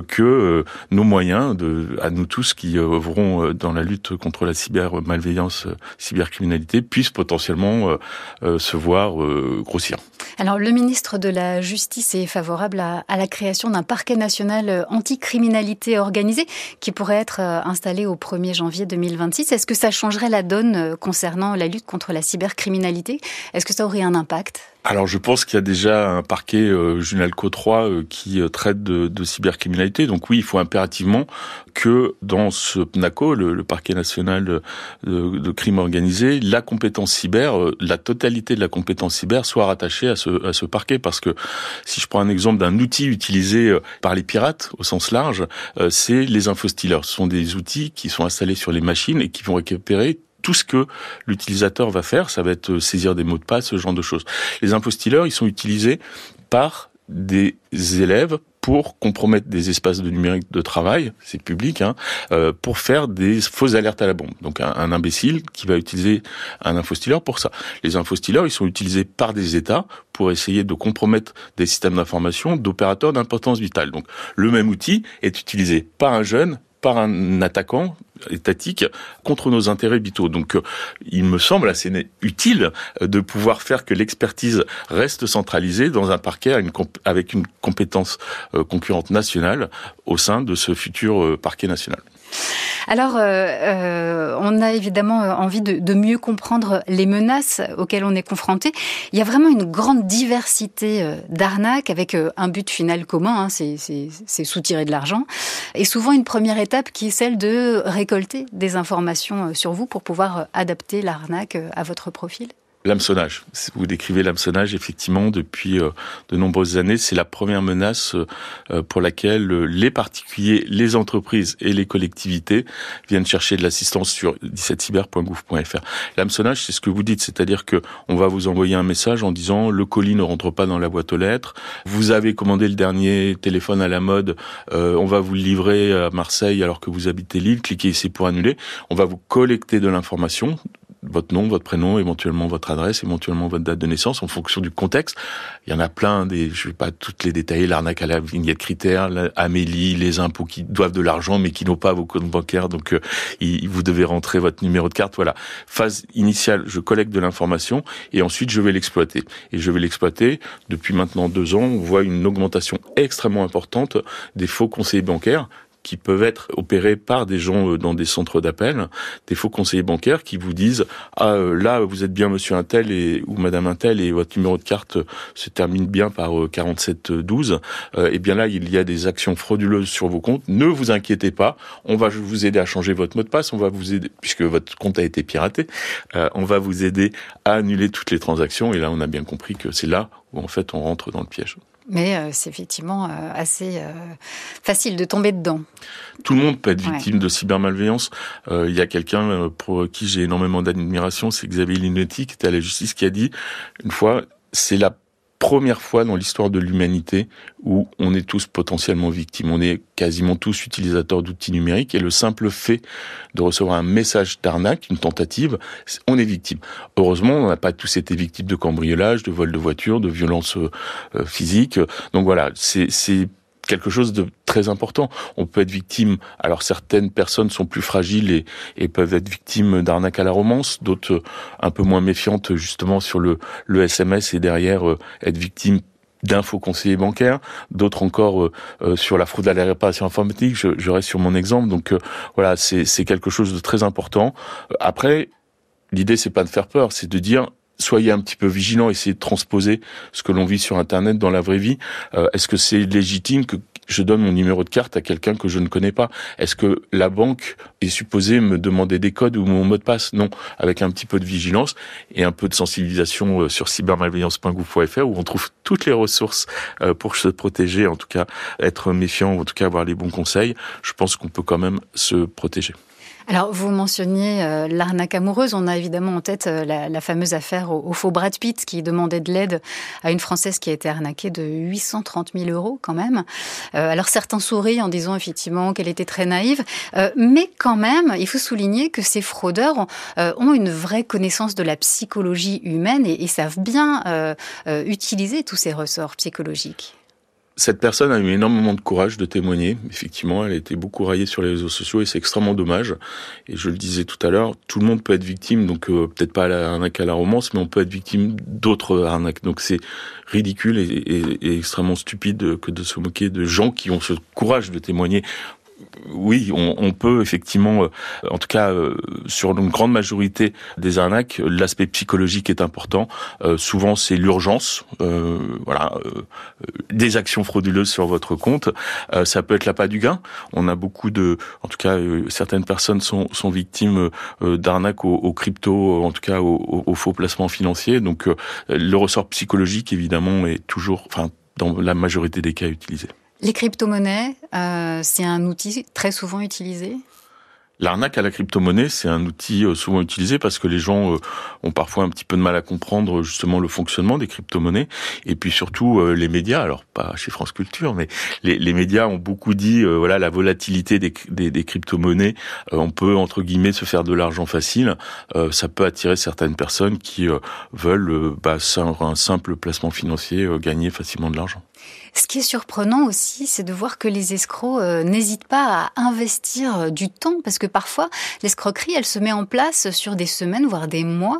que nos moyens, à nous tous qui œuvrons dans la lutte contre la cybermalveillance, cybercriminalité, puissent potentiellement se voir grossir. Alors le ministre de la Justice est favorable à la création d'un parquet national anti-criminalité organisée qui pourrait être installé au 1er janvier 2026. Est-ce que ça changerait la donne concernant la lutte contre la cybercriminalité ? Est-ce que ça aurait un impact ? Alors je pense qu'il y a déjà un parquet Junalco 3 qui traite de cybercriminalité. Donc oui, il faut impérativement que dans ce PNACO, le parquet national de crime organisé, la compétence cyber, la totalité de la compétence cyber soit rattachée à ce parquet. Parce que si je prends un exemple d'un outil utilisé par les pirates au sens large, c'est les infostealers. Ce sont des outils qui sont installés sur les machines et qui vont récupérer tout ce que l'utilisateur va faire, ça va être saisir des mots de passe, ce genre de choses. Les infostealers, ils sont utilisés par des élèves pour compromettre des espaces de numérique de travail, c'est public, pour faire des fausses alertes à la bombe. Donc un imbécile qui va utiliser un infostealer pour ça. Les infostealers, ils sont utilisés par des États pour essayer de compromettre des systèmes d'information d'opérateurs d'importance vitale. Donc le même outil est utilisé par un jeune, par un attaquant étatique contre nos intérêts vitaux. Donc, il me semble assez utile de pouvoir faire que l'expertise reste centralisée dans un parquet avec une compétence concurrente nationale au sein de ce futur parquet national. Alors, on a évidemment envie de mieux comprendre les menaces auxquelles on est confronté. Il y a vraiment une grande diversité d'arnaques avec un but final commun, c'est soutirer de l'argent. Et souvent une première étape qui est celle de récolter des informations sur vous pour pouvoir adapter l'arnaque à votre profil. L'hameçonnage. Vous décrivez l'hameçonnage, effectivement, depuis de nombreuses années. C'est la première menace pour laquelle les particuliers, les entreprises et les collectivités viennent chercher de l'assistance sur 17cyber.gouv.fr. L'hameçonnage, c'est ce que vous dites, c'est-à-dire que on va vous envoyer un message en disant le colis ne rentre pas dans la boîte aux lettres, vous avez commandé le dernier téléphone à la mode, on va vous le livrer à Marseille alors que vous habitez Lille, cliquez ici pour annuler. On va vous collecter de l'information, votre nom, votre prénom, éventuellement votre adresse, éventuellement votre date de naissance, en fonction du contexte. Il y en a plein, je vais pas toutes les détailler, l'arnaque à la vignette critère, Amélie, les impôts qui doivent de l'argent mais qui n'ont pas vos comptes bancaires, donc vous devez rentrer votre numéro de carte, voilà. Phase initiale, je collecte de l'information et ensuite je vais l'exploiter. Et je vais l'exploiter depuis maintenant 2 ans, on voit une augmentation extrêmement importante des faux conseillers bancaires qui peuvent être opérés par des gens dans des centres d'appel, des faux conseillers bancaires qui vous disent « Ah, là, vous êtes bien monsieur un tel ou madame un tel et votre numéro de carte se termine bien par 4712. Eh bien là, il y a des actions frauduleuses sur vos comptes. Ne vous inquiétez pas, on va vous aider à changer votre mot de passe, on va vous aider, puisque votre compte a été piraté, on va vous aider à annuler toutes les transactions. Et là, on a bien compris que c'est là où en fait on rentre dans le piège. Mais c'est effectivement assez facile de tomber dedans. Tout le monde peut être victime de cybermalveillance. Il y a quelqu'un pour qui j'ai énormément d'admiration, c'est Xavier Linotti, qui était à la justice, qui a dit une fois, c'est la première fois dans l'histoire de l'humanité où on est tous potentiellement victimes. On est quasiment tous utilisateurs d'outils numériques et le simple fait de recevoir un message d'arnaque, une tentative, on est victime. Heureusement, on n'a pas tous été victimes de cambriolage, de vol de voiture, de violences physiques. Donc voilà, c'est quelque chose de très important. On peut être victime, alors certaines personnes sont plus fragiles et peuvent être victimes d'arnaques à la romance, d'autres un peu moins méfiantes justement sur le SMS et derrière être victime d'un faux conseiller bancaire, d'autres encore sur la fraude à la réparation informatique. Je reste sur mon exemple. Donc voilà, c'est quelque chose de très important. Après, l'idée c'est pas de faire peur, c'est de dire soyez un petit peu vigilants, essayez de transposer ce que l'on vit sur Internet dans la vraie vie. Est-ce que c'est légitime que je donne mon numéro de carte à quelqu'un que je ne connais pas? Est-ce que la banque est supposée me demander des codes ou mon mot de passe? Non. Avec un petit peu de vigilance et un peu de sensibilisation sur cybermalveillance.gouv.fr où on trouve toutes les ressources pour se protéger, en tout cas être méfiant, ou en tout cas avoir les bons conseils, je pense qu'on peut quand même se protéger. Alors, vous mentionniez l'arnaque amoureuse. On a évidemment en tête la fameuse affaire au faux Brad Pitt qui demandait de l'aide à une Française qui a été arnaquée de 830 000 € quand même. Alors, certains sourient en disant effectivement qu'elle était très naïve. Mais quand même, il faut souligner que ces fraudeurs ont une vraie connaissance de la psychologie humaine et savent bien utiliser tous ces ressorts psychologiques. Cette personne a eu énormément de courage de témoigner. Effectivement, elle a été beaucoup raillée sur les réseaux sociaux et c'est extrêmement dommage. Et je le disais tout à l'heure, tout le monde peut être victime, donc peut-être pas à l'arnaque à la romance, mais on peut être victime d'autres arnaques. Donc c'est ridicule et extrêmement stupide que de se moquer de gens qui ont ce courage de témoigner. Oui, on peut effectivement, en tout cas sur une grande majorité des arnaques, l'aspect psychologique est important. Souvent, c'est l'urgence, des actions frauduleuses sur votre compte. Ça peut être l'appât du gain. On a beaucoup en tout cas, certaines personnes sont victimes d'arnaques aux cryptos, en tout cas aux faux placements financiers. Donc, le ressort psychologique, évidemment, est toujours, dans la majorité des cas, utilisé. Les crypto-monnaies, c'est un outil très souvent utilisé ? L'arnaque à la crypto-monnaie, c'est un outil souvent utilisé parce que les gens ont parfois un petit peu de mal à comprendre justement le fonctionnement des crypto-monnaies. Et puis surtout, les médias, alors pas chez France Culture, mais les médias ont beaucoup dit, la volatilité des crypto-monnaies, on peut, entre guillemets, se faire de l'argent facile. Ça peut attirer certaines personnes qui veulent, sur un simple placement financier, gagner facilement de l'argent. Ce qui est surprenant aussi, c'est de voir que les escrocs n'hésitent pas à investir du temps, parce que parfois, l'escroquerie, elle se met en place sur des semaines, voire des mois.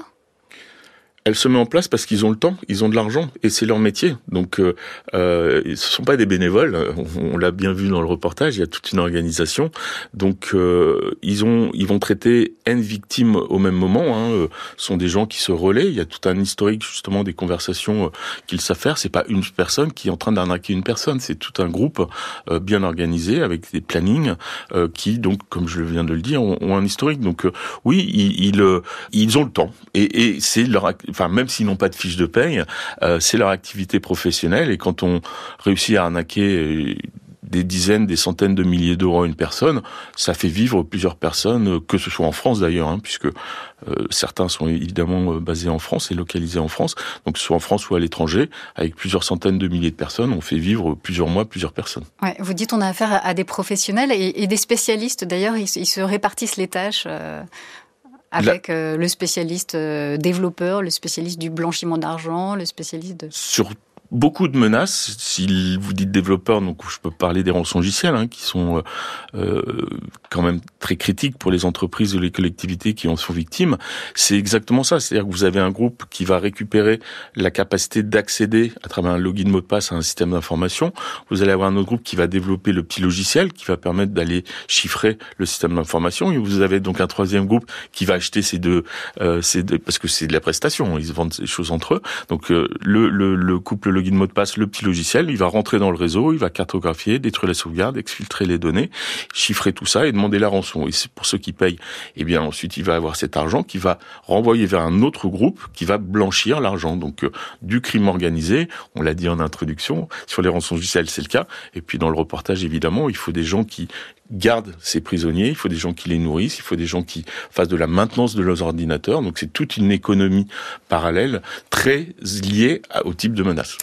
Elle se met en place parce qu'ils ont le temps, ils ont de l'argent, et c'est leur métier. Donc, ce sont pas des bénévoles. On l'a bien vu dans le reportage. Il y a toute une organisation. Donc, ils vont traiter N victimes au même moment. Ce sont des gens qui se relaient. Il y a tout un historique justement des conversations qu'ils savent faire. C'est pas une personne qui est en train d'arnaquer une personne. C'est tout un groupe bien organisé avec des plannings qui, donc, comme je viens de le dire, ont un historique. Donc, oui, ils ont le temps et c'est leur même s'ils n'ont pas de fiche de paye, c'est leur activité professionnelle. Et quand on réussit à arnaquer des dizaines, des centaines de milliers d'euros à une personne, ça fait vivre plusieurs personnes, que ce soit en France d'ailleurs, puisque certains sont évidemment basés en France et localisés en France. Donc, que ce soit en France ou à l'étranger, avec plusieurs centaines de milliers de personnes, on fait vivre plusieurs mois, plusieurs personnes. Ouais, vous dites on a affaire à des professionnels et des spécialistes. D'ailleurs, ils se répartissent les tâches. Avec le spécialiste développeur, le spécialiste du blanchiment d'argent, le spécialiste de... Sur beaucoup de menaces, si vous dites développeurs, donc je peux parler des rançongiciels, qui sont quand même très critiques pour les entreprises ou les collectivités qui en sont victimes. C'est exactement ça, c'est-à-dire que vous avez un groupe qui va récupérer la capacité d'accéder à travers un login mot de passe à un système d'information. Vous allez avoir un autre groupe qui va développer le petit logiciel qui va permettre d'aller chiffrer le système d'information. Et vous avez donc un troisième groupe qui va acheter ces deux parce que c'est de la prestation, ils se vendent ces choses entre eux. Donc le couple login mot de passe, le petit logiciel, il va rentrer dans le réseau, il va cartographier, détruire les sauvegardes, exfiltrer les données, chiffrer tout ça et demander la rançon. Et c'est pour ceux qui payent, ensuite il va avoir cet argent qui va renvoyer vers un autre groupe qui va blanchir l'argent. Donc du crime organisé, on l'a dit en introduction, sur les rançongiciels c'est le cas. Et puis dans le reportage évidemment, il faut des gens qui gardent ces prisonniers, il faut des gens qui les nourrissent, il faut des gens qui fassent de la maintenance de leurs ordinateurs. Donc c'est toute une économie parallèle très liée au type de menace.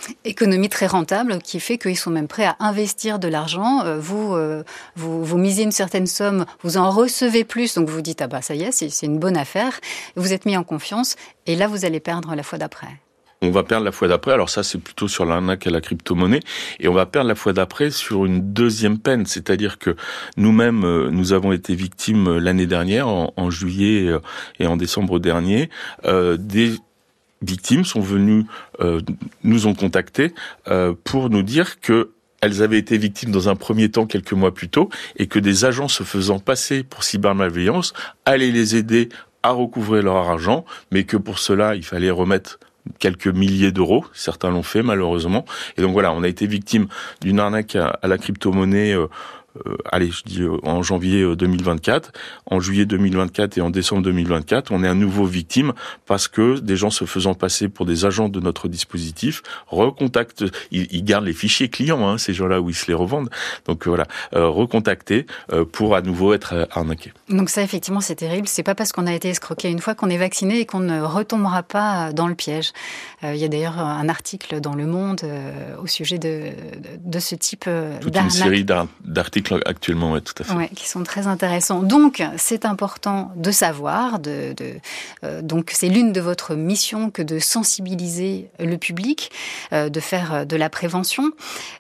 Économie très rentable qui fait qu'ils sont même prêts à investir de l'argent. Vous misez une certaine somme, vous en recevez plus, donc vous vous dites ça y est, c'est une bonne affaire. Vous êtes mis en confiance et là vous allez perdre la fois d'après. On va perdre la fois d'après, alors ça c'est plutôt sur l'arnaque à la crypto-monnaie, et on va perdre la fois d'après sur une deuxième peine, c'est-à-dire que nous-mêmes, nous avons été victimes l'année dernière, en juillet et en décembre dernier, des victimes sont venues, nous ont contactés pour nous dire que elles avaient été victimes dans un premier temps quelques mois plus tôt, et que des agents se faisant passer pour cybermalveillance allaient les aider à recouvrer leur argent, mais que pour cela il fallait remettre quelques milliers d'euros, certains l'ont fait malheureusement, et donc voilà, on a été victime d'une arnaque à la crypto-monnaie en janvier 2024, en juillet 2024 et en décembre 2024, on est à nouveau victime parce que des gens se faisant passer pour des agents de notre dispositif recontactent, ils gardent les fichiers clients, ces gens-là où ils se les revendent, donc voilà, recontacter pour à nouveau être arnaqués. Donc ça effectivement c'est terrible, c'est pas parce qu'on a été escroqué une fois qu'on est vacciné et qu'on ne retombera pas dans le piège. Il y a d'ailleurs un article dans Le Monde au sujet de ce type d'arnaque. Toute une série d'articles actuellement, oui, tout à fait. Ouais, qui sont très intéressants. Donc, c'est important de savoir, donc c'est l'une de votre missions que de sensibiliser le public, de faire de la prévention,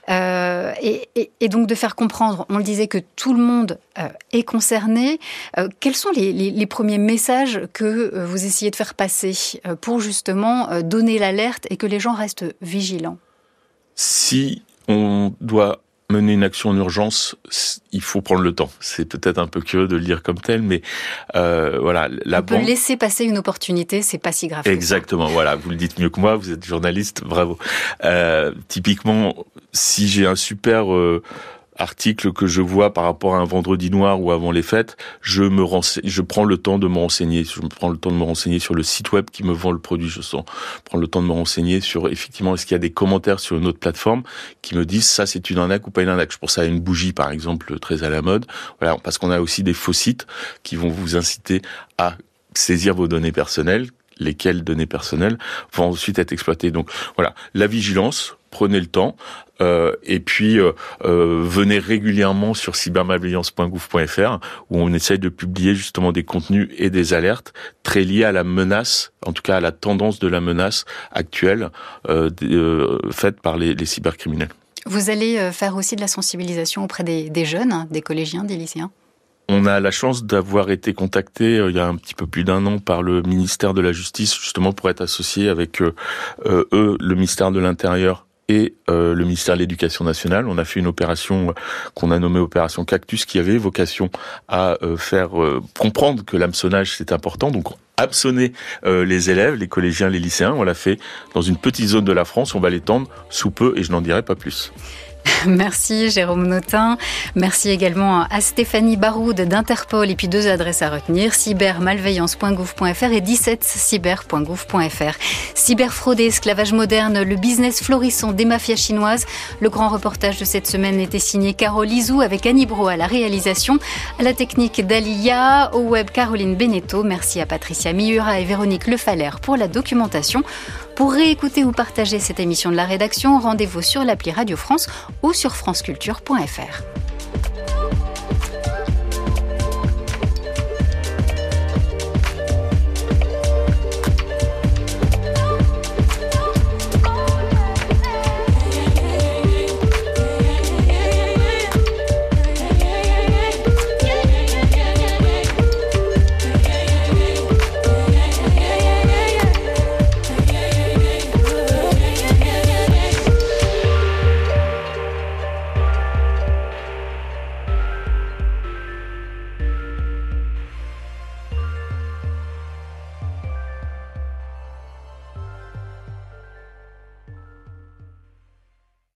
et donc de faire comprendre, on le disait, que tout le monde est concerné. Quels sont les premiers messages que vous essayez de faire passer pour justement donner l'alerte et que les gens restent vigilants? Si on doit mener une action en urgence, il faut prendre le temps. C'est peut-être un peu curieux de le dire comme tel, mais voilà. On peut laisser passer une opportunité, c'est pas si grave. Exactement, voilà. Vous le dites mieux que moi, vous êtes journaliste, bravo. Typiquement, si j'ai un super article que je vois par rapport à un vendredi noir ou avant les fêtes, je prends le temps de me renseigner. Je prends le temps de me renseigner sur le site web qui me vend le produit. Je prends le temps de me renseigner sur, effectivement, est-ce qu'il y a des commentaires sur une autre plateforme qui me disent ça c'est une arnaque ou pas une arnaque. Je pense à une bougie, par exemple, très à la mode. Voilà, parce qu'on a aussi des faux sites qui vont vous inciter à saisir vos données personnelles, lesquelles données personnelles vont ensuite être exploitées. Donc voilà, la vigilance, prenez le temps, et puis venez régulièrement sur cybermalveillance.gouv.fr où on essaye de publier justement des contenus et des alertes très liés à la menace, en tout cas à la tendance de la menace actuelle faite par les cybercriminels. Vous allez faire aussi de la sensibilisation auprès des jeunes, des collégiens, des lycéens? On a la chance d'avoir été contacté il y a un petit peu plus d'un an par le ministère de la Justice, justement pour être associé avec le ministère de l'Intérieur et le ministère de l'Éducation nationale. On a fait une opération qu'on a nommée Opération Cactus, qui avait vocation à faire comprendre que l'hameçonnage c'est important. Donc hameçonner les élèves, les collégiens, les lycéens. On l'a fait dans une petite zone de la France. On va l'étendre sous peu et je n'en dirai pas plus. Merci Jérôme Notin. Merci également à Stéphanie Baroud d'Interpol, et puis 2 adresses à retenir, cybermalveillance.gouv.fr et 17cyber.gouv.fr. Cyberfraude et esclavage moderne, le business florissant des mafias chinoises. Le grand reportage de cette semaine était signé Carole Izou avec Annie Brault à la réalisation, à la technique d'Alia, au web Caroline Beneteau. Merci à Patricia Miura et Véronique Lefaller pour la documentation. Pour réécouter ou partager cette émission de la rédaction, rendez-vous sur l'appli Radio France ou sur franceculture.fr.